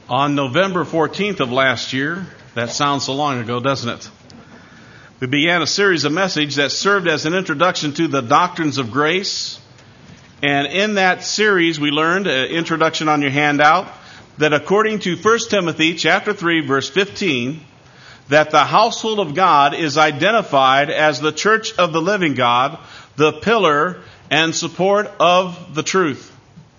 On November 14th of last year, that sounds so long ago, doesn't it? We began a series of messages that served as an introduction to the doctrines of grace. And in that series, we learned, introduction on your handout, that according to 1 Timothy chapter 3, verse 15, that the household of God is identified as the church of the living God, the pillar and support of the truth.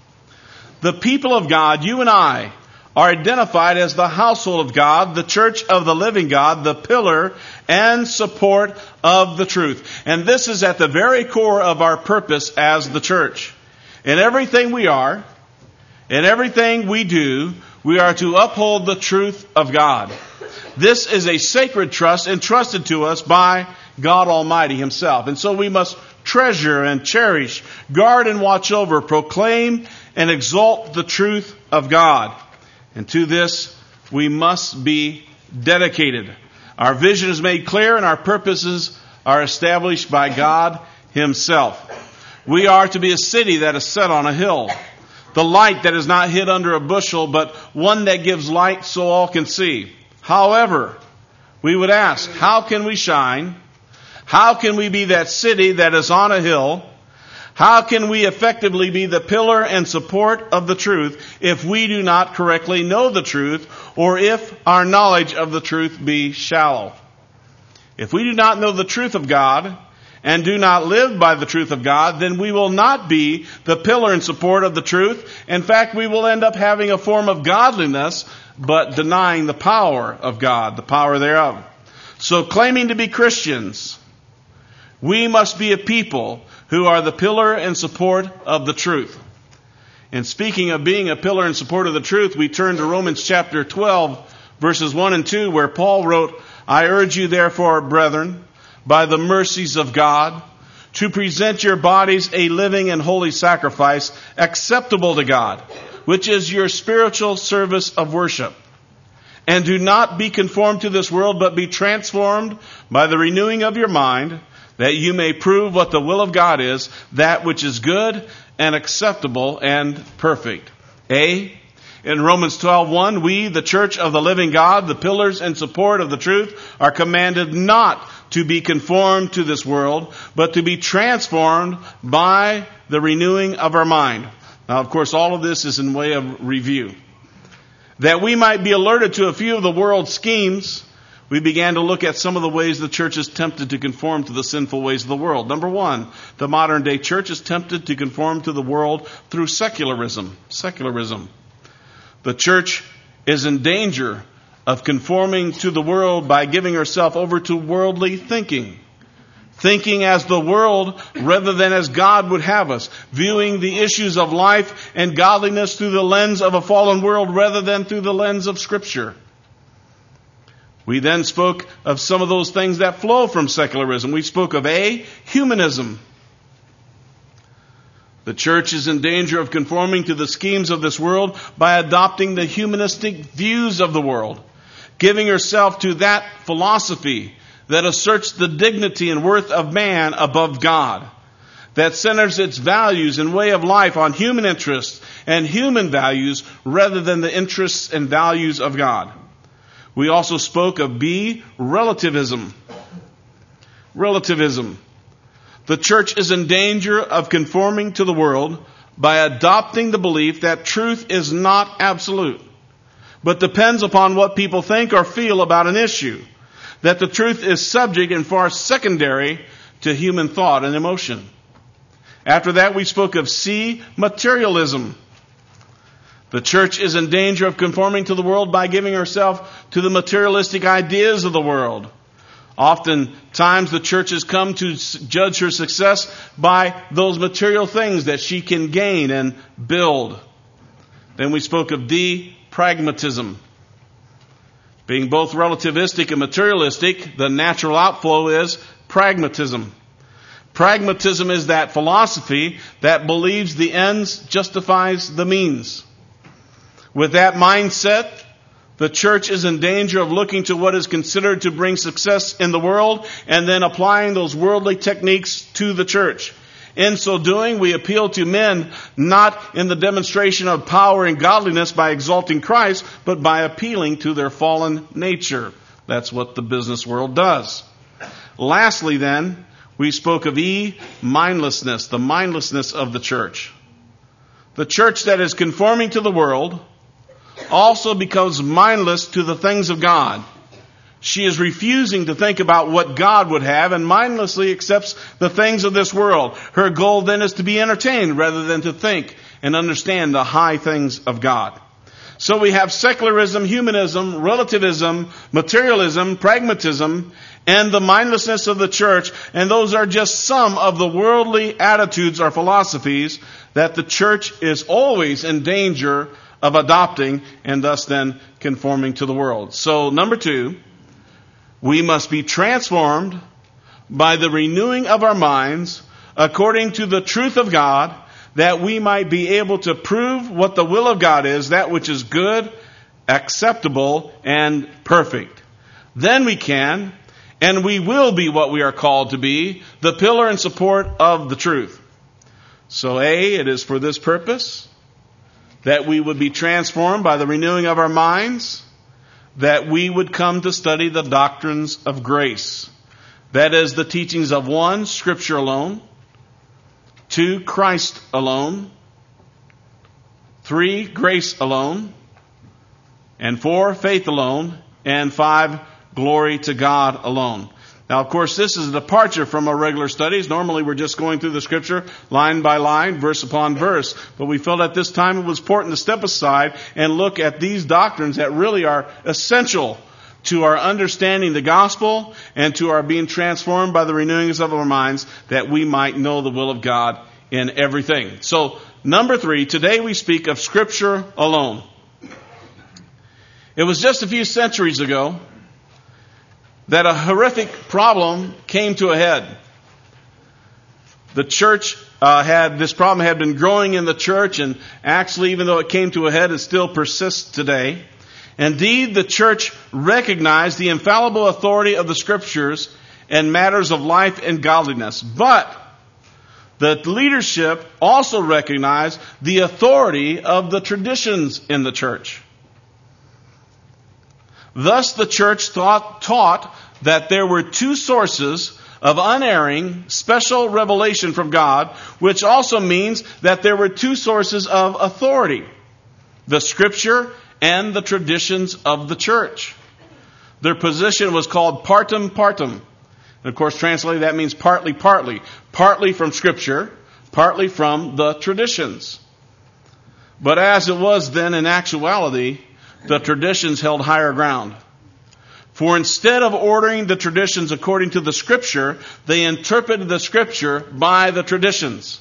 The people of God, you and I, are identified as the household of God, the church of the living God, the pillar and support of the truth. And this is at the very core of our purpose as the church. In everything we are, in everything we do, we are to uphold the truth of God. This is a sacred trust entrusted to us by God Almighty Himself. And so we must treasure and cherish, guard and watch over, proclaim and exalt the truth of God. And to this, we must be dedicated. Our vision is made clear and our purposes are established by God Himself. We are to be a city that is set on a hill. The light that is not hid under a bushel, but one that gives light so all can see. However, we would ask, how can we shine? How can we be that city that is on a hill? How can we effectively be the pillar and support of the truth if we do not correctly know the truth, or if our knowledge of the truth be shallow? If we do not know the truth of God and do not live by the truth of God, then we will not be the pillar and support of the truth. In fact, we will end up having a form of godliness, but denying the power of God, the power thereof. So claiming to be Christians, we must be a people who are the pillar and support of the truth. And speaking of being a pillar and support of the truth, we turn to Romans chapter 12, verses 1 and 2, where Paul wrote, I urge you therefore, brethren, by the mercies of God, to present your bodies a living and holy sacrifice, acceptable to God, which is your spiritual service of worship. And do not be conformed to this world, but be transformed by the renewing of your mind, that you may prove what the will of God is, that which is good and acceptable and perfect. In Romans 12:1, we, the church of the living God, the pillars and support of the truth, are commanded not to be conformed to this world, but to be transformed by the renewing of our mind. Now, of course, all of this is in way of review. That we might be alerted to a few of the world's schemes, we began to look at some of the ways the church is tempted to conform to the sinful ways of the world. Number one, the modern day church is tempted to conform to the world through secularism. The church is in danger of conforming to the world by giving herself over to worldly thinking. Thinking as the world rather than as God would have us. Viewing the issues of life and godliness through the lens of a fallen world rather than through the lens of Scripture. We then spoke of some of those things that flow from secularism. We spoke of humanism. The church is in danger of conforming to the schemes of this world by adopting the humanistic views of the world, giving herself to that philosophy that asserts the dignity and worth of man above God, that centers its values and way of life on human interests and human values rather than the interests and values of God. We also spoke of relativism. Relativism. The church is in danger of conforming to the world by adopting the belief that truth is not absolute, but depends upon what people think or feel about an issue. That the truth is subject and far secondary to human thought and emotion. After that, we spoke of materialism. The church is in danger of conforming to the world by giving herself to the materialistic ideas of the world. Oftentimes the church has come to judge her success by those material things that she can gain and build. Then we spoke of pragmatism. Being both relativistic and materialistic, the natural outflow is pragmatism. Pragmatism is that philosophy that believes the ends justifies the means. With that mindset, the church is in danger of looking to what is considered to bring success in the world and then applying those worldly techniques to the church. In so doing, we appeal to men not in the demonstration of power and godliness by exalting Christ, but by appealing to their fallen nature. That's what the business world does. Lastly, then, we spoke of mindlessness, the mindlessness of the church. The church that is conforming to the world also becomes mindless to the things of God. She is refusing to think about what God would have and mindlessly accepts the things of this world. Her goal then is to be entertained rather than to think and understand the high things of God. So we have secularism, humanism, relativism, materialism, pragmatism, and the mindlessness of the church. And those are just some of the worldly attitudes or philosophies that the church is always in danger of adopting and thus then conforming to the world. So number 2, we must be transformed by the renewing of our minds according to the truth of God, that we might be able to prove what the will of God is, that which is good, acceptable, and perfect. Then we can, and we will be what we are called to be, the pillar and support of the truth. So it is for this purpose that we would be transformed by the renewing of our minds, that we would come to study the doctrines of grace. That is the teachings of 1, Scripture alone, 2, Christ alone, 3, grace alone, and 4, faith alone, and 5, glory to God alone. Now, of course, this is a departure from our regular studies. Normally, we're just going through the Scripture line by line, verse upon verse. But we felt at this time it was important to step aside and look at these doctrines that really are essential to our understanding the gospel and to our being transformed by the renewings of our minds, that we might know the will of God in everything. So, number 3, today we speak of Scripture alone. It was just a few centuries ago that a horrific problem came to a head. The church this problem had been growing in the church, and actually, even though it came to a head, it still persists today. Indeed, the church recognized the infallible authority of the Scriptures in matters of life and godliness. But the leadership also recognized the authority of the traditions in the church. Thus, the church taught that there were 2 sources of unerring, special revelation from God, which also means that there were 2 sources of authority: the Scripture and the traditions of the church. Their position was called partum partum. And of course, translated, that means partly. Partly from Scripture, partly from the traditions. But as it was then, in actuality, the traditions held higher ground. For instead of ordering the traditions according to the Scripture, they interpreted the Scripture by the traditions.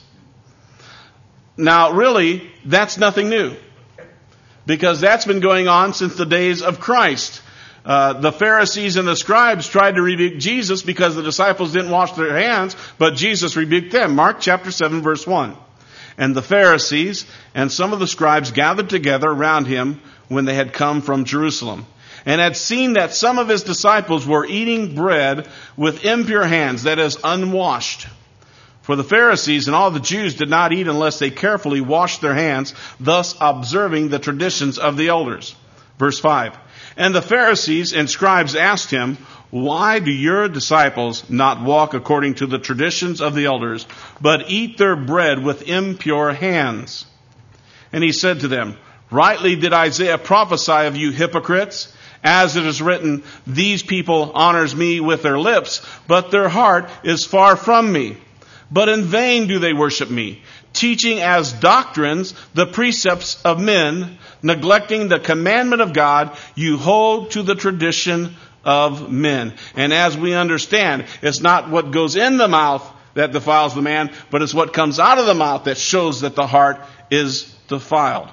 Now, really, that's nothing new, because that's been going on since the days of Christ. The Pharisees and the scribes tried to rebuke Jesus because the disciples didn't wash their hands, but Jesus rebuked them. Mark chapter 7, verse 1. And the Pharisees and some of the scribes gathered together around him when they had come from Jerusalem, and had seen that some of his disciples were eating bread with impure hands, that is, unwashed. For the Pharisees and all the Jews did not eat unless they carefully washed their hands, thus observing the traditions of the elders. Verse 5. And the Pharisees and scribes asked him, "Why do your disciples not walk according to the traditions of the elders, but eat their bread with impure hands?" And he said to them, "Rightly did Isaiah prophesy of you hypocrites, as it is written, these people honors me with their lips, but their heart is far from me. But in vain do they worship me, teaching as doctrines the precepts of men, neglecting the commandment of God, you hold to the tradition of men." And as we understand, it's not what goes in the mouth that defiles the man, but it's what comes out of the mouth that shows that the heart is defiled.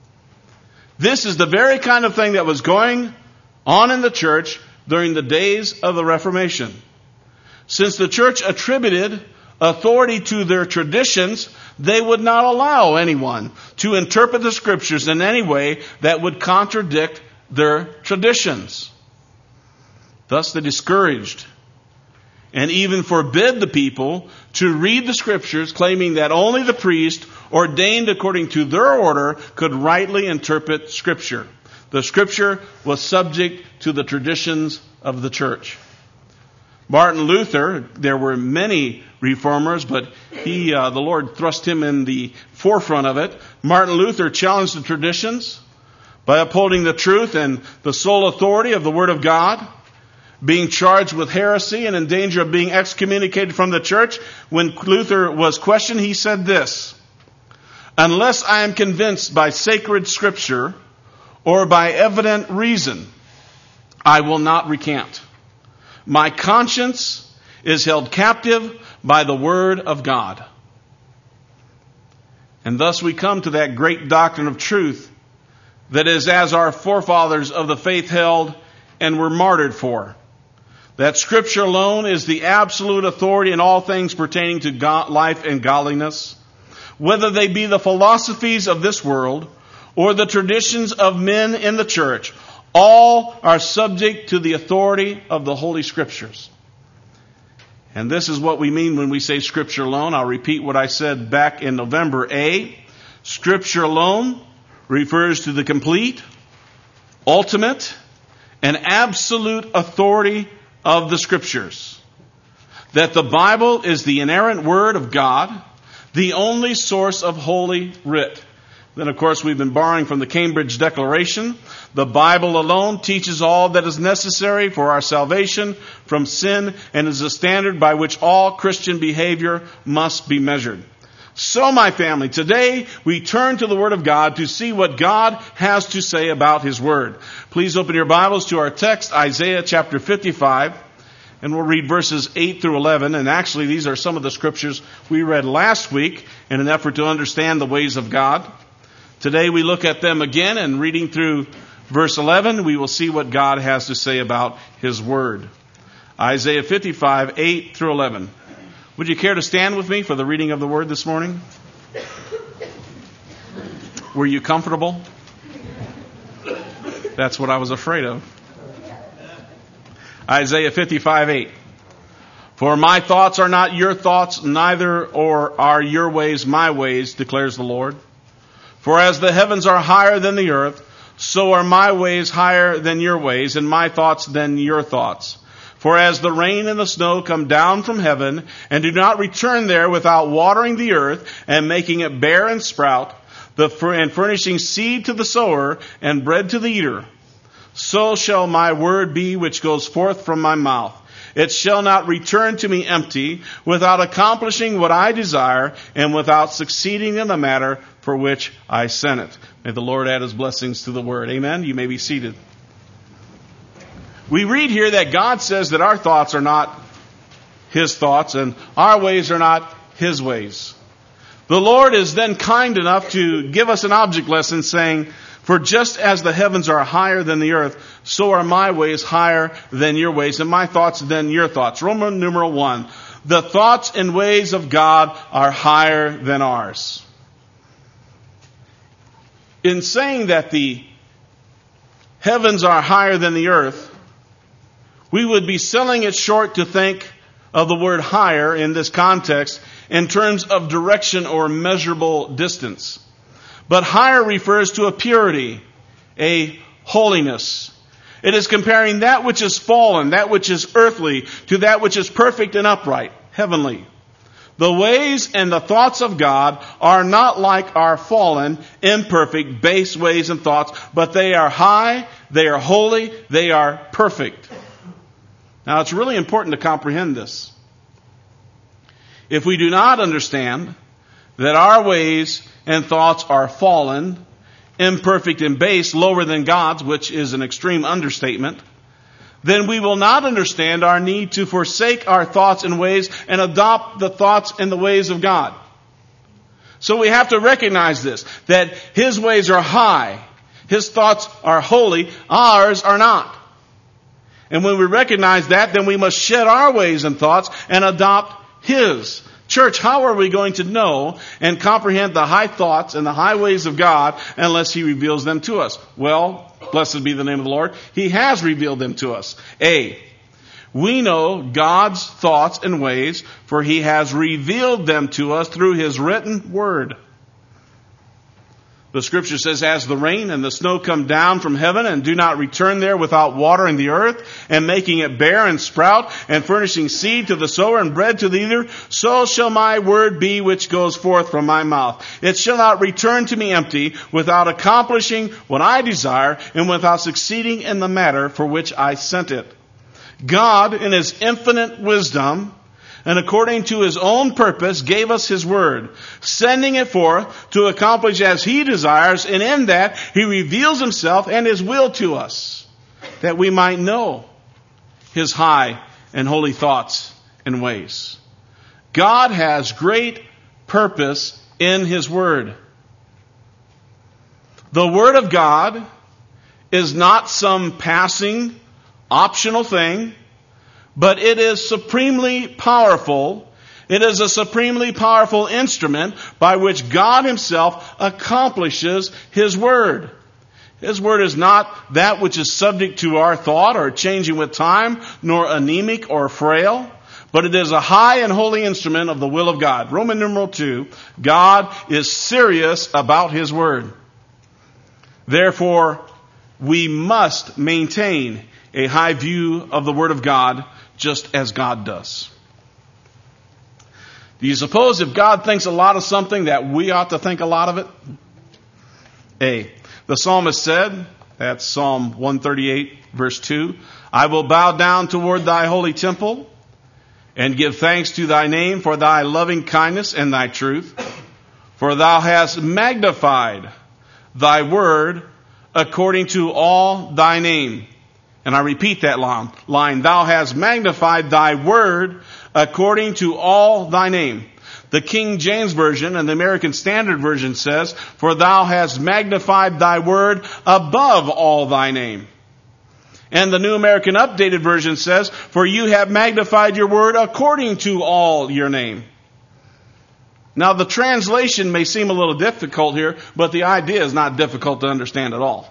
This is the very kind of thing that was going on in the church during the days of the Reformation. Since the church attributed authority to their traditions, they would not allow anyone to interpret the Scriptures in any way that would contradict their traditions. Thus they discouraged and even forbid the people to read the Scriptures, claiming that only the priest ordained according to their order could rightly interpret Scripture. The Scripture was subject to the traditions of the church. Martin Luther, there were many reformers, but the Lord thrust him in the forefront of it. Martin Luther challenged the traditions by upholding the truth and the sole authority of the Word of God, being charged with heresy and in danger of being excommunicated from the church. When Luther was questioned, he said this: "Unless I am convinced by sacred Scripture or by evident reason, I will not recant. My conscience is held captive by the Word of God." And thus we come to that great doctrine of truth that is as our forefathers of the faith held and were martyred for. That Scripture alone is the absolute authority in all things pertaining to God, life and godliness, whether they be the philosophies of this world or the traditions of men in the church. All are subject to the authority of the Holy Scriptures. And this is what we mean when we say Scripture alone. I'll repeat what I said back in November. Scripture alone refers to the complete, ultimate, and absolute authority of the Scriptures. That the Bible is the inerrant Word of God, the only source of Holy Writ. Then, of course, we've been borrowing from the Cambridge Declaration. The Bible alone teaches all that is necessary for our salvation from sin and is the standard by which all Christian behavior must be measured. So, my family, today we turn to the Word of God to see what God has to say about His Word. Please open your Bibles to our text, Isaiah chapter 55, and we'll read verses 8 through 11. And actually, these are some of the scriptures we read last week in an effort to understand the ways of God. Today we look at them again, and reading through verse 11, we will see what God has to say about His Word. Isaiah 55, 8 through 11. Would you care to stand with me for the reading of the Word this morning? Were you comfortable? That's what I was afraid of. Isaiah 55, 8. For my thoughts are not your thoughts, neither are your ways my ways, declares the Lord. For as the heavens are higher than the earth, so are my ways higher than your ways, and my thoughts than your thoughts. For as the rain and the snow come down from heaven, and do not return there without watering the earth, and making it bear and sprout, and furnishing seed to the sower, and bread to the eater, so shall my word be which goes forth from my mouth. It shall not return to me empty, without accomplishing what I desire, and without succeeding in the matter for which I sent it. May the Lord add His blessings to the Word. Amen. You may be seated. We read here that God says that our thoughts are not His thoughts, and our ways are not His ways. The Lord is then kind enough to give us an object lesson saying, for just as the heavens are higher than the earth, so are my ways higher than your ways, and my thoughts than your thoughts. Roman numeral 1. The thoughts and ways of God are higher than ours. In saying that the heavens are higher than the earth, we would be selling it short to think of the word higher in this context in terms of direction or measurable distance. But higher refers to a purity, a holiness. It is comparing that which is fallen, that which is earthly, to that which is perfect and upright, heavenly. The ways and the thoughts of God are not like our fallen, imperfect, base ways and thoughts, but they are high, they are holy, they are perfect. Now, it's really important to comprehend this. If we do not understand that our ways and thoughts are fallen, imperfect and base, lower than God's, which is an extreme understatement, then we will not understand our need to forsake our thoughts and ways and adopt the thoughts and the ways of God. So we have to recognize this, that His ways are high, His thoughts are holy, ours are not. And when we recognize that, then we must shed our ways and thoughts and adopt His. Church, how are we going to know and comprehend the high thoughts and the high ways of God unless He reveals them to us? Well, blessed be the name of the Lord. He has revealed them to us. We know God's thoughts and ways, for He has revealed them to us through His written word. The Scripture says, as the rain and the snow come down from heaven and do not return there without watering the earth and making it bear and sprout and furnishing seed to the sower and bread to the eater, so shall my word be which goes forth from my mouth. It shall not return to me empty, without accomplishing what I desire and without succeeding in the matter for which I sent it. God, in His infinite wisdom, and according to His own purpose, gave us His word, sending it forth to accomplish as He desires, and in that He reveals Himself and His will to us, that we might know His high and holy thoughts and ways. God has great purpose in His word. The word of God is not some passing, optional thing, but it is supremely powerful. It is a supremely powerful instrument by which God Himself accomplishes His word. His word is not that which is subject to our thought or changing with time, nor anemic or frail, but it is a high and holy instrument of the will of God. Roman numeral 2, God is serious about His word. Therefore, we must maintain a high view of the word of God, just as God does. Do you suppose if God thinks a lot of something that we ought to think a lot of it? The psalmist said, that's Psalm 138 verse 2, I will bow down toward thy holy temple and give thanks to thy name for thy loving kindness and thy truth. For thou hast magnified thy word according to all thy name. And I repeat that line. Thou hast magnified thy word according to all thy name. The King James Version and the American Standard Version says, for thou hast magnified thy word above all thy name. And the New American Updated Version says, for you have magnified your word according to all your name. Now the translation may seem a little difficult here, but the idea is not difficult to understand at all.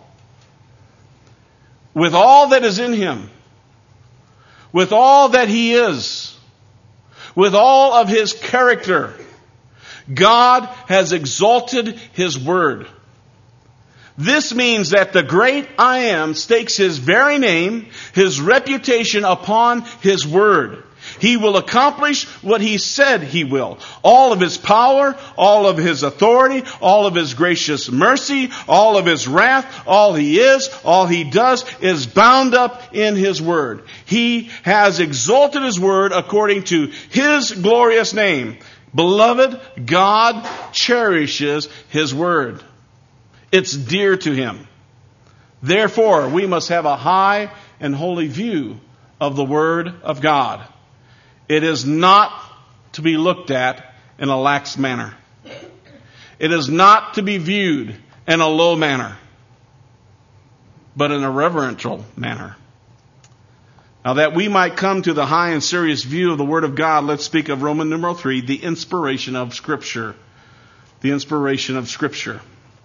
With all that is in Him, with all that He is, with all of His character, God has exalted His word. This means that the great I Am stakes His very name, His reputation upon His word. He will accomplish what He said He will. All of His power, all of His authority, all of His gracious mercy, all of His wrath, all He is, all He does is bound up in His word. He has exalted His word according to His glorious name. Beloved, God cherishes His word. It's dear to Him. Therefore, we must have a high and holy view of the word of God. It is not to be looked at in a lax manner. It is not to be viewed in a low manner, but in a reverential manner. Now that we might come to the high and serious view of the Word of God, let's speak of Roman numeral 3, the inspiration of Scripture. The inspiration of Scripture.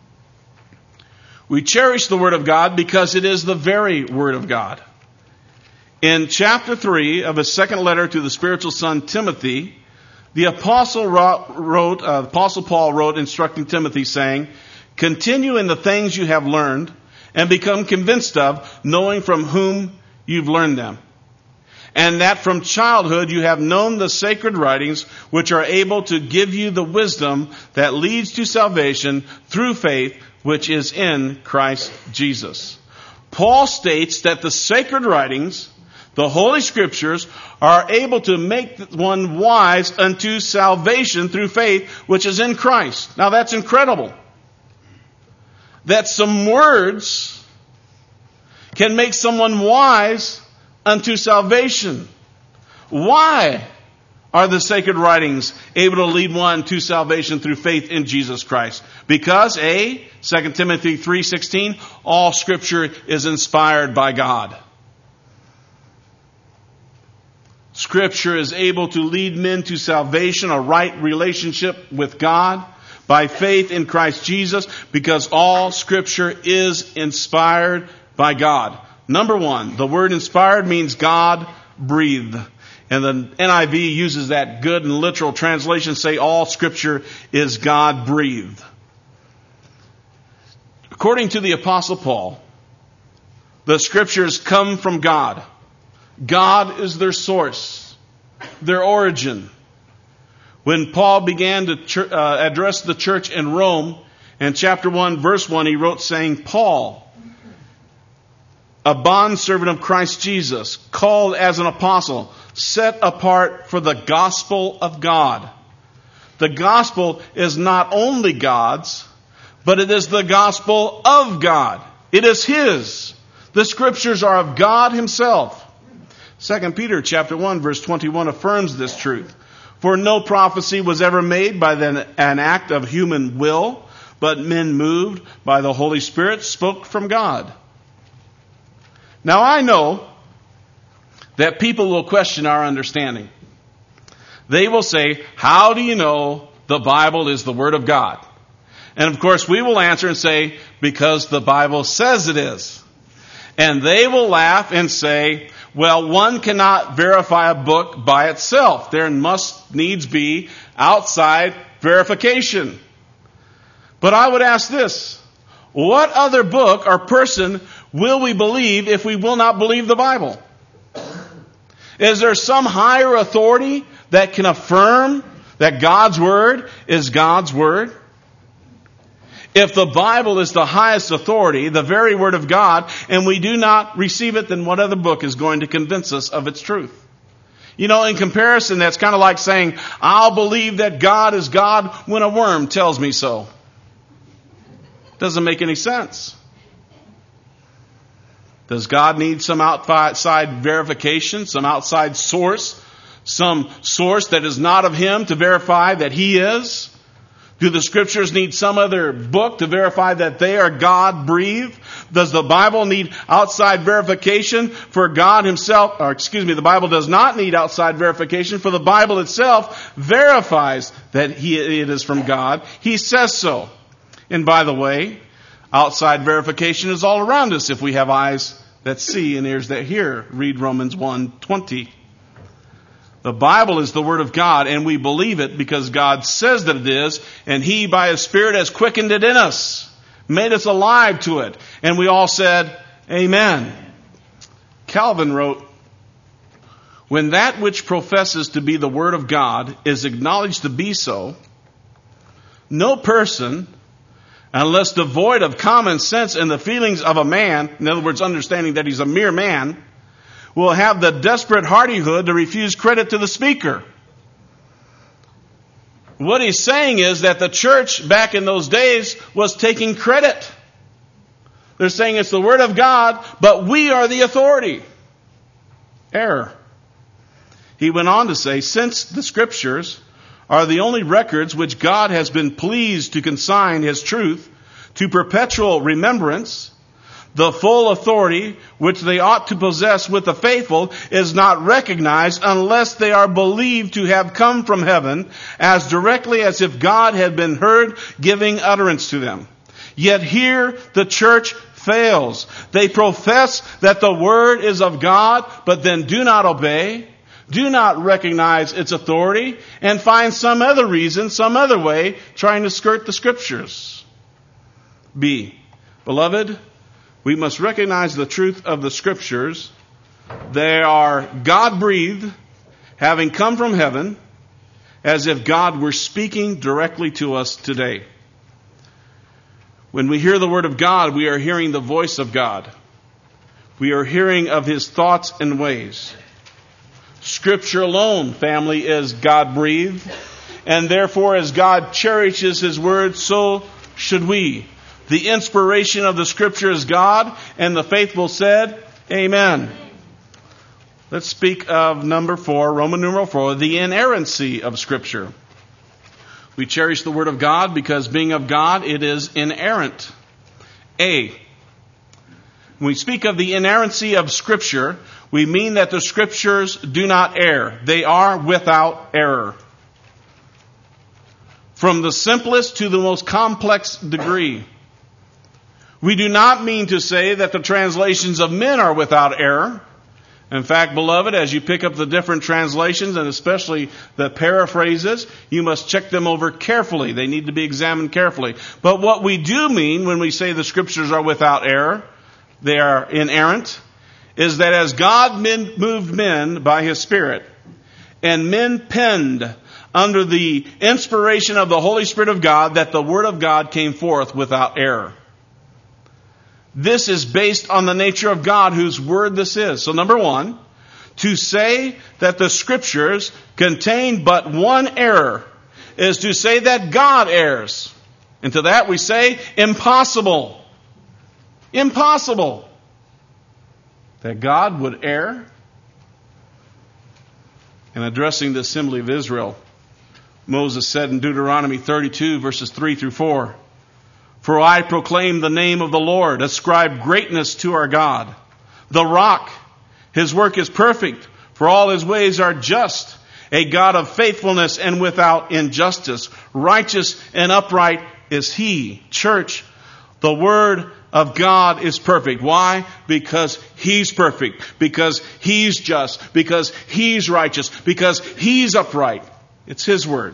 We cherish the Word of God because it is the very Word of God. In chapter 3 of his second letter to the spiritual son Timothy, the Apostle Paul wrote instructing Timothy saying, continue in the things you have learned and become convinced of, knowing from whom you've learned them. And that from childhood you have known the sacred writings, which are able to give you the wisdom that leads to salvation through faith, which is in Christ Jesus. Paul states that the sacred writings, the Holy Scriptures, are able to make one wise unto salvation through faith, which is in Christ. Now that's incredible. That some words can make someone wise unto salvation. Why are the sacred writings able to lead one to salvation through faith in Jesus Christ? Because 2 Timothy 3:16, all Scripture is inspired by God. Scripture is able to lead men to salvation, a right relationship with God, by faith in Christ Jesus, because all Scripture is inspired by God. Number one, the word inspired means God breathed. And the NIV uses that good and literal translation, say all Scripture is God breathed. According to the Apostle Paul, the Scriptures come from God. God is their source, their origin. When Paul began to address the church in Rome, in chapter 1, verse 1, he wrote saying, Paul, a bondservant of Christ Jesus, called as an apostle, set apart for the gospel of God. The gospel is not only God's, but it is the gospel of God. It is His. The Scriptures are of God Himself. 2 Peter chapter 1, verse 21 affirms this truth. For no prophecy was ever made by an act of human will, but men moved by the Holy Spirit spoke from God. Now I know that people will question our understanding. They will say, how do you know the Bible is the Word of God? And of course we will answer and say, because the Bible says it is. And they will laugh and say, well, one cannot verify a book by itself. There must needs be outside verification. But I would ask this, what other book or person will we believe if we will not believe the Bible? Is there some higher authority that can affirm that God's Word is God's Word? If the Bible is the highest authority, the very Word of God, and we do not receive it, then what other book is going to convince us of its truth? You know, in comparison, that's kind of like saying, I'll believe that God is God when a worm tells me so. Doesn't make any sense. Does God need some outside verification, some outside source, some source that is not of Him to verify that He is? Do the Scriptures need some other book to verify that they are God-breathed? Does the Bible need outside verification for God Himself? The Bible does not need outside verification, for the Bible itself verifies that it is from God. He says so. And by the way, outside verification is all around us if we have eyes that see and ears that hear. Read Romans 1:20. The Bible is the Word of God, and we believe it because God says that it is, and He, by His Spirit, has quickened it in us, made us alive to it. And we all said, Amen. Calvin wrote, when that which professes to be the Word of God is acknowledged to be so, no person, unless devoid of common sense and the feelings of a man, in other words, understanding that he's a mere man, will have the desperate hardihood to refuse credit to the speaker. What he's saying is that the church back in those days was taking credit. They're saying it's the Word of God, but we are the authority. Error. He went on to say, since the Scriptures are the only records which God has been pleased to consign His truth to perpetual remembrance, the full authority which they ought to possess with the faithful is not recognized unless they are believed to have come from heaven as directly as if God had been heard giving utterance to them. Yet here the church fails. They profess that the Word is of God, but then do not obey, do not recognize its authority, and find some other reason, some other way, trying to skirt the Scriptures. B. Beloved, we must recognize the truth of the Scriptures. They are God-breathed, having come from heaven, as if God were speaking directly to us today. When we hear the Word of God, we are hearing the voice of God. We are hearing of His thoughts and ways. Scripture alone, family, is God-breathed. And therefore, as God cherishes His Word, so should we. The inspiration of the Scripture is God, and the faithful said, Amen. Let's speak of number 4, Roman numeral 4, the inerrancy of Scripture. We cherish the Word of God because being of God, it is inerrant. A. When we speak of the inerrancy of Scripture, we mean that the Scriptures do not err. They are without error. From the simplest to the most complex degree. We do not mean to say that the translations of men are without error. In fact, beloved, as you pick up the different translations, and especially the paraphrases, you must check them over carefully. They need to be examined carefully. But what we do mean when we say the Scriptures are without error, they are inerrant, is that as God moved men by His Spirit, and men penned under the inspiration of the Holy Spirit of God, that the Word of God came forth without error. This is based on the nature of God, whose Word this is. So number one, to say that the Scriptures contain but one error is to say that God errs. And to that we say, impossible. Impossible. That God would err. In addressing the assembly of Israel, Moses said in Deuteronomy 32, verses 3 through 4, "For I proclaim the name of the Lord, ascribe greatness to our God. The rock, His work is perfect, for all His ways are just. A God of faithfulness and without injustice. Righteous and upright is He." Church, the Word of God is perfect. Why? Because He's perfect. Because He's just. Because He's righteous. Because He's upright. It's His Word.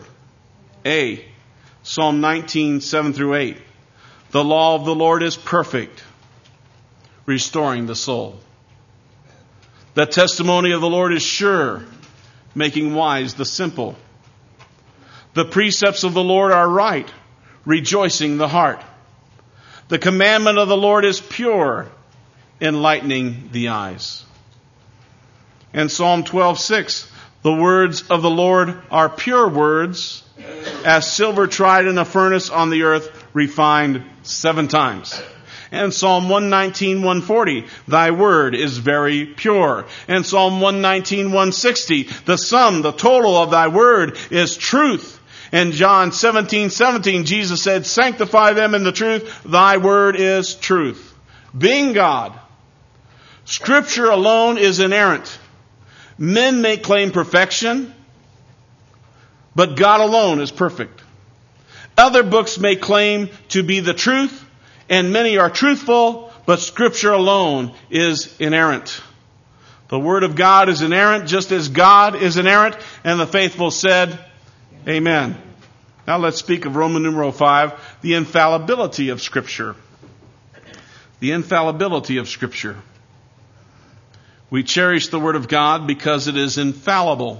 Psalm 19, 7 through 8. "The law of the Lord is perfect, restoring the soul. The testimony of the Lord is sure, making wise the simple. The precepts of the Lord are right, rejoicing the heart. The commandment of the Lord is pure, enlightening the eyes." And Psalm 12:6, "The words of the Lord are pure words, as silver tried in a furnace on the earth, refined 7 times. And Psalm 119, 140, "Thy word is very pure." And Psalm 119, 160, "The sum, the total of thy word is truth." And John 17, 17, Jesus said, "Sanctify them in the truth. Thy word is truth." Being God, Scripture alone is inerrant. Men may claim perfection, but God alone is perfect. Other books may claim to be the truth, and many are truthful, but Scripture alone is inerrant. The Word of God is inerrant, just as God is inerrant, and the faithful said, Amen. Now let's speak of Roman numeral 5, the infallibility of Scripture. The infallibility of Scripture. We cherish the Word of God because it is infallible.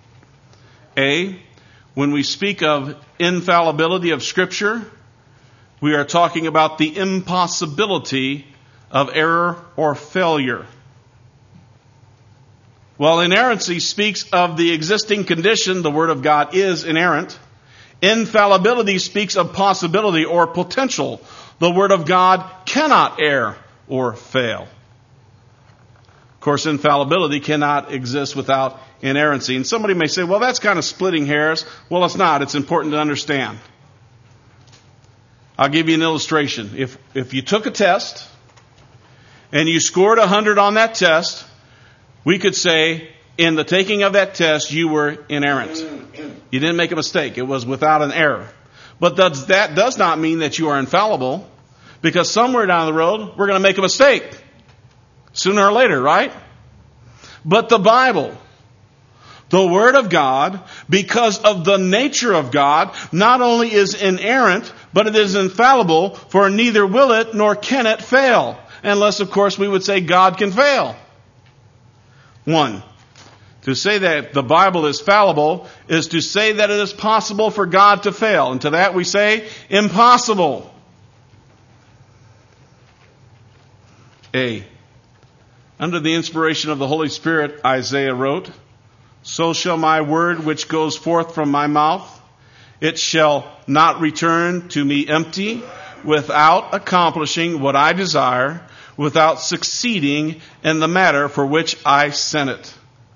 When we speak of infallibility of Scripture, we are talking about the impossibility of error or failure. While inerrancy speaks of the existing condition, the Word of God is inerrant. Infallibility speaks of possibility or potential. The Word of God cannot err or fail. Of course, infallibility cannot exist without inerrancy. And somebody may say, well, that's kind of splitting hairs. Well, it's not. It's important to understand. I'll give you an illustration. If you took a test and you scored 100 on that test, we could say, in the taking of that test, you were inerrant. You didn't make a mistake. It was without an error. But that does not mean that you are infallible, because somewhere down the road, we're going to make a mistake. Sooner or later, right? But the Bible, the Word of God, because of the nature of God, not only is inerrant, but it is infallible, for neither will it nor can it fail. Unless, of course, we would say God can fail. 1. To say that the Bible is fallible is to say that it is possible for God to fail. And to that we say, impossible. Under the inspiration of the Holy Spirit, Isaiah wrote, "So shall my word which goes forth from my mouth, it shall not return to me empty, without accomplishing what I desire, without succeeding in the matter for which I sent it.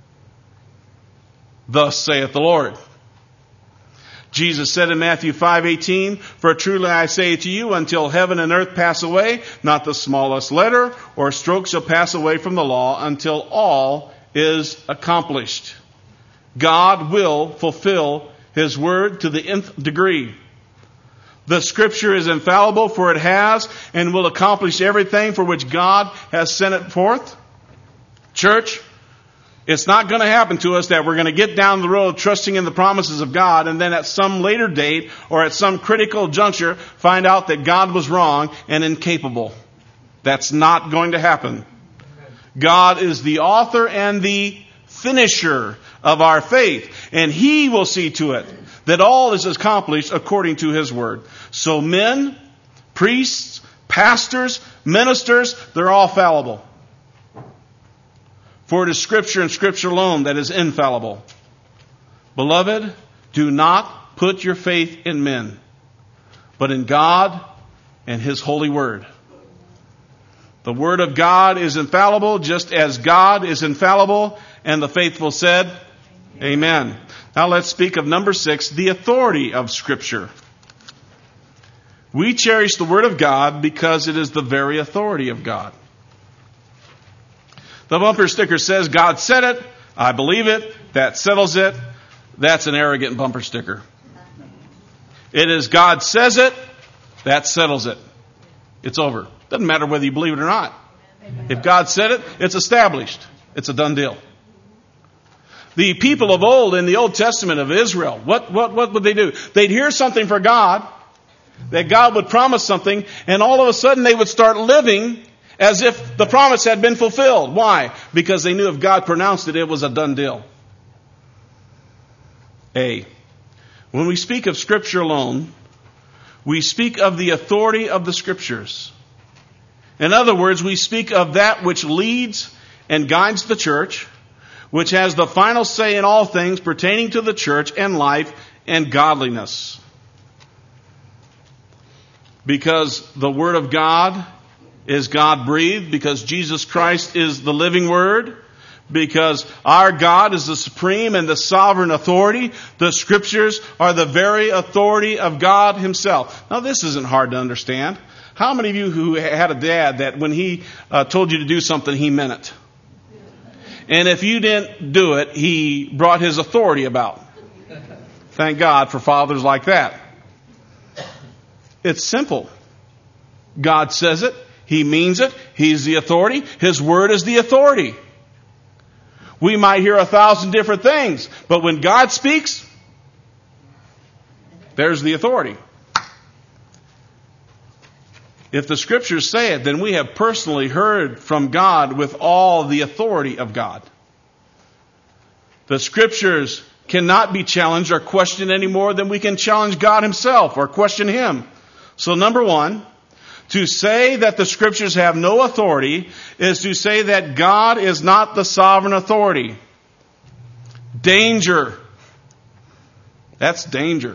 Thus saith the Lord." Jesus said in Matthew 5:18, "For truly I say to you, until heaven and earth pass away, not the smallest letter or stroke shall pass away from the law until all is accomplished." God will fulfill His word to the nth degree. The Scripture is infallible, for it has and will accomplish everything for which God has sent it forth. Church, It's not going to happen to us that we're going to get down the road trusting in the promises of God and then at some later date or at some critical juncture find out that God was wrong and incapable. That's not going to happen. God is the author and the finisher of our faith, and He will see to it that all is accomplished according to His word. So men, priests, pastors, ministers, they're all fallible. For it is Scripture and Scripture alone that is infallible. Beloved, do not put your faith in men, but in God and His holy word. The word of God is infallible, just as God is infallible. And the faithful said, Amen. Now let's speak of number 6, the authority of Scripture. We cherish the word of God because it is the very authority of God. The bumper sticker says, God said it, I believe it, that settles it. That's an arrogant bumper sticker. It is God says it, that settles it. It's over. Doesn't matter whether you believe it or not. If God said it, it's established. It's a done deal. The people of old in the Old Testament of Israel, what would they do? They'd hear something from God, that God would promise something, and all of a sudden they would start living as if the promise had been fulfilled. Why? Because they knew if God pronounced it, it was a done deal. When we speak of Scripture alone, we speak of the authority of the Scriptures. In other words, we speak of that which leads and guides the church, which has the final say in all things pertaining to the church and life and godliness. Because the Word of God is God-breathed, because Jesus Christ is the living Word, because our God is the supreme and the sovereign authority, the Scriptures are the very authority of God Himself. Now this isn't hard to understand. How many of you who had a dad that when he told you to do something, he meant it? And if you didn't do it, he brought his authority about. Thank God for fathers like that. It's simple. God says it. He means it. He's the authority. His word is the authority. We might hear 1,000 different things, but when God speaks, there's the authority. If the Scriptures say it, then we have personally heard from God with all the authority of God. The Scriptures cannot be challenged or questioned any more than we can challenge God Himself or question Him. So number 1, to say that the Scriptures have no authority is to say that God is not the sovereign authority. Danger. That's danger.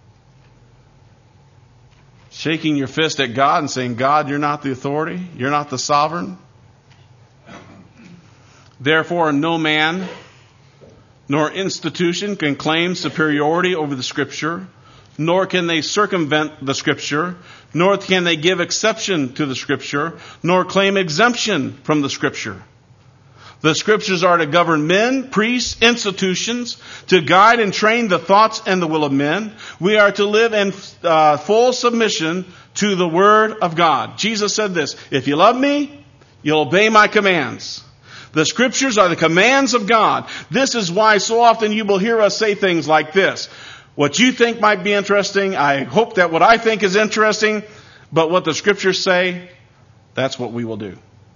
Shaking your fist at God and saying, God, you're not the authority. You're not the sovereign. Therefore, no man nor institution can claim superiority over the Scripture, nor can they circumvent the Scripture, nor can they give exception to the Scripture, nor claim exemption from the Scripture. The Scriptures are to govern men, priests, institutions, to guide and train the thoughts and the will of men. We are to live in full submission to the Word of God. Jesus said this, if you love me, you'll obey my commands. The Scriptures are the commands of God. This is why so often you will hear us say things like this. What you think might be interesting, I hope that what I think is interesting, but what the Scriptures say, that's what we will do.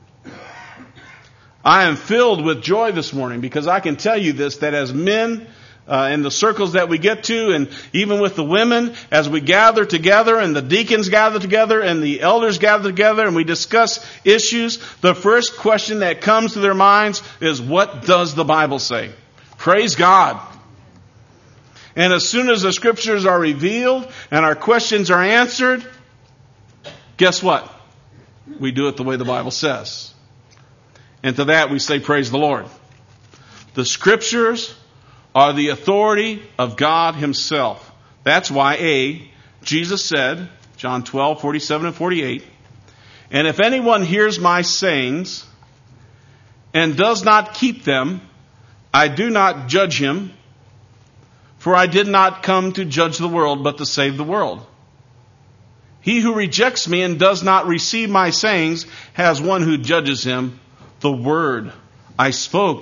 I am filled with joy this morning because I can tell you this, that as men, in the circles that we get to, and even with the women, as we gather together and the deacons gather together and the elders gather together and we discuss issues, the first question that comes to their minds is, what does the Bible say? Praise God. And as soon as the Scriptures are revealed and our questions are answered, guess what? We do it the way the Bible says. And to that we say, praise the Lord. The Scriptures are the authority of God Himself. That's why, Jesus said, John 12:47 and 48, and if anyone hears my sayings and does not keep them, I do not judge him, for I did not come to judge the world, but to save the world. He who rejects me and does not receive my sayings has one who judges him. The word I spoke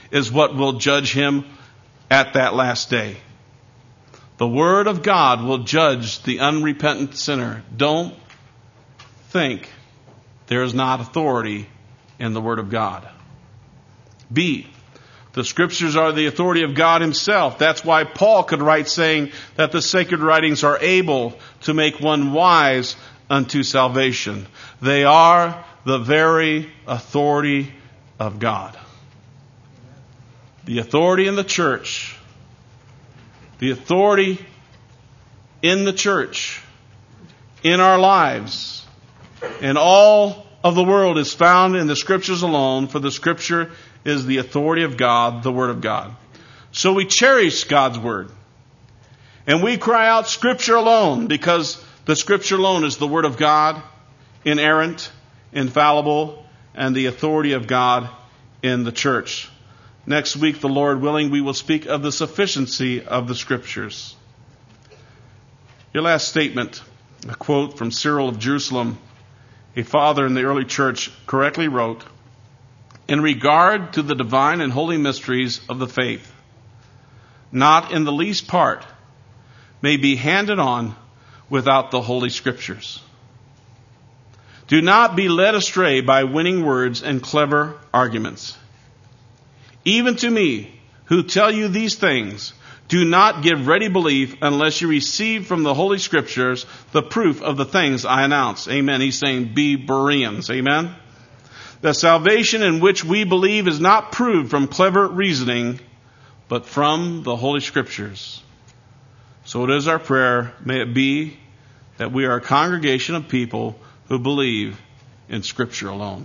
is what will judge him at that last day. The Word of God will judge the unrepentant sinner. Don't think there is not authority in the Word of God. B, the Scriptures are the authority of God Himself. That's why Paul could write saying that the sacred writings are able to make one wise unto salvation. They are the very authority of God. The authority in the church, the authority in the church, in our lives, in all of the world is found in the Scriptures alone, for the Scripture is the authority of God, the Word of God. So we cherish God's Word. And we cry out Scripture alone, because the Scripture alone is the Word of God, inerrant, infallible, and the authority of God in the church. Next week, the Lord willing, we will speak of the sufficiency of the Scriptures. Your last statement, a quote from Cyril of Jerusalem, a father in the early church, correctly wrote, "In regard to the divine and holy mysteries of the faith, not in the least part may be handed on without the Holy Scriptures. Do not be led astray by winning words and clever arguments. Even to me, who tell you these things, do not give ready belief unless you receive from the Holy Scriptures the proof of the things I announce." Amen. He's saying, be Bereans. Amen. The salvation in which we believe is not proved from clever reasoning, but from the Holy Scriptures. So it is our prayer, may it be that we are a congregation of people who believe in Scripture alone.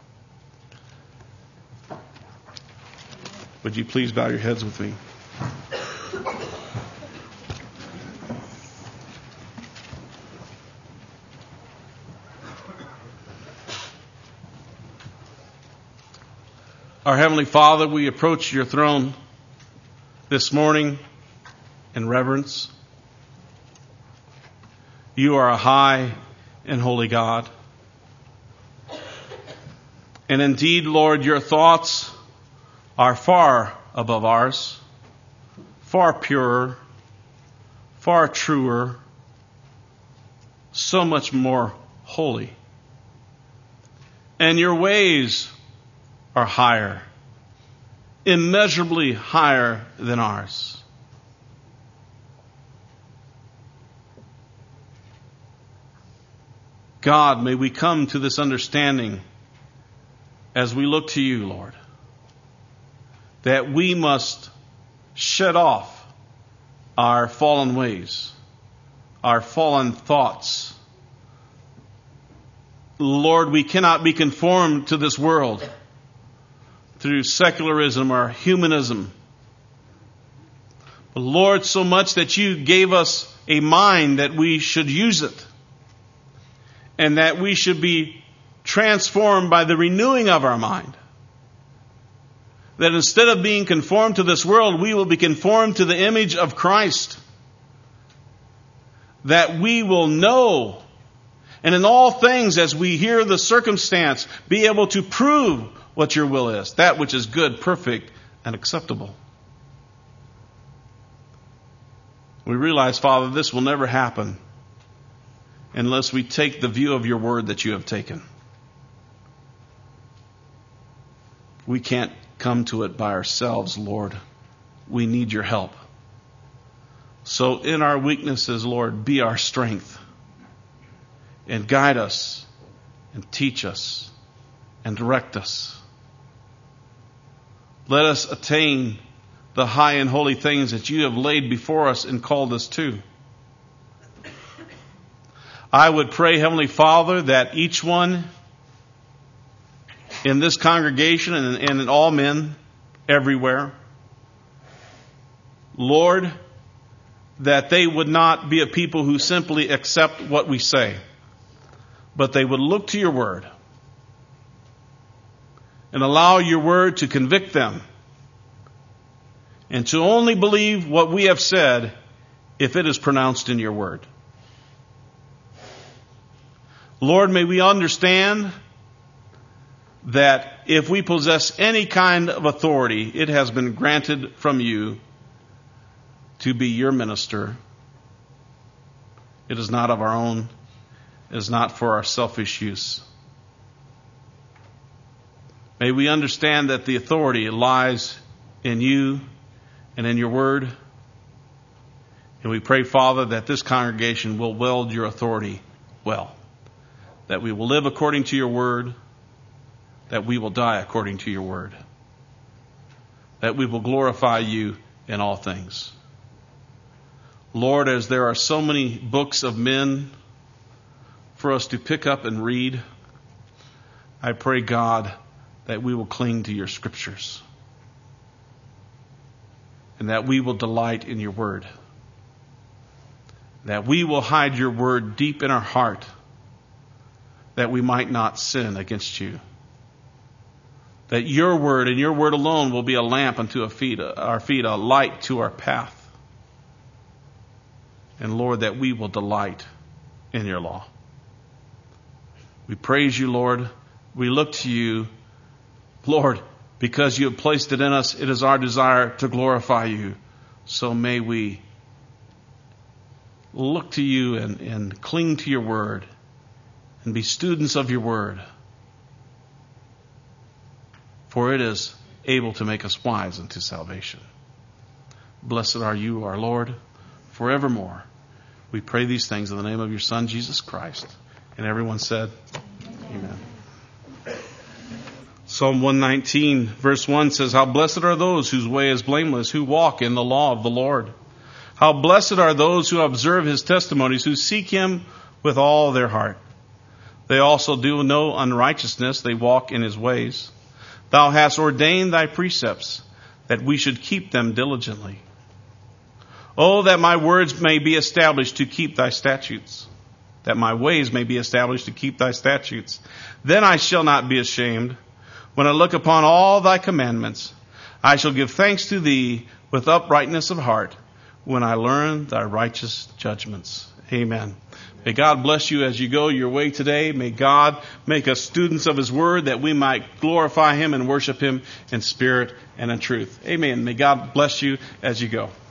Would you please bow your heads with me? Our Heavenly Father, we approach your throne this morning in reverence. You are a high and holy God. And indeed, Lord, your thoughts are far above ours, far purer, far truer, so much more holy. And your ways are higher, immeasurably higher than ours. God, may we come to this understanding as we look to you, Lord, that we must shed off our fallen ways, our fallen thoughts. Lord, we cannot be conformed to this world through secularism or humanism. But Lord, so much that you gave us a mind that we should use it, and that we should be transformed by the renewing of our mind. That instead of being conformed to this world, we will be conformed to the image of Christ. That we will know, and in all things, as we hear the circumstance, be able to prove what your will is, that which is good, perfect, and acceptable. We realize, Father, this will never happen unless we take the view of your word that you have taken. We can't come to it by ourselves, Lord. We need your help. So in our weaknesses, Lord, be our strength. And guide us, and teach us, and direct us. Let us attain the high and holy things that you have laid before us and called us to. I would pray, Heavenly Father, that each one in this congregation and in all men everywhere, Lord, that they would not be a people who simply accept what we say, but they would look to your word and allow your word to convict them and to only believe what we have said if it is pronounced in your word. Lord, may we understand that if we possess any kind of authority, it has been granted from you to be your minister. It is not of our own. It is not for our selfish use. May we understand that the authority lies in you and in your word. And we pray, Father, that this congregation will wield your authority well. That we will live according to your word. That we will die according to your word. That we will glorify you in all things. Lord, as there are so many books of men for us to pick up and read, I pray, God, that we will cling to your scriptures. And that we will delight in your word. That we will hide your word deep in our heart, that we might not sin against you. That your word and your word alone will be a lamp unto our feet, a light to our path. And Lord, that we will delight in your law. We praise you, Lord. We look to you, Lord, because you have placed it in us. It is our desire to glorify you. So may we look to you and cling to your word and be students of your word. For it is able to make us wise unto salvation. Blessed are you, our Lord, forevermore. We pray these things in the name of your Son, Jesus Christ. And everyone said, Amen. Psalm 119, verse 1 says, How blessed are those whose way is blameless, who walk in the law of the Lord. How blessed are those who observe his testimonies, who seek him with all their heart. They also do no unrighteousness, they walk in his ways. Thou hast ordained thy precepts, that we should keep them diligently. Oh, that my words may be established to keep thy statutes, that my ways may be established to keep thy statutes. Then I shall not be ashamed. When I look upon all thy commandments, I shall give thanks to thee with uprightness of heart, when I learn thy righteous judgments. Amen. May God bless you as you go your way today. May God make us students of his word, that we might glorify him and worship him in spirit and in truth. Amen. May God bless you as you go.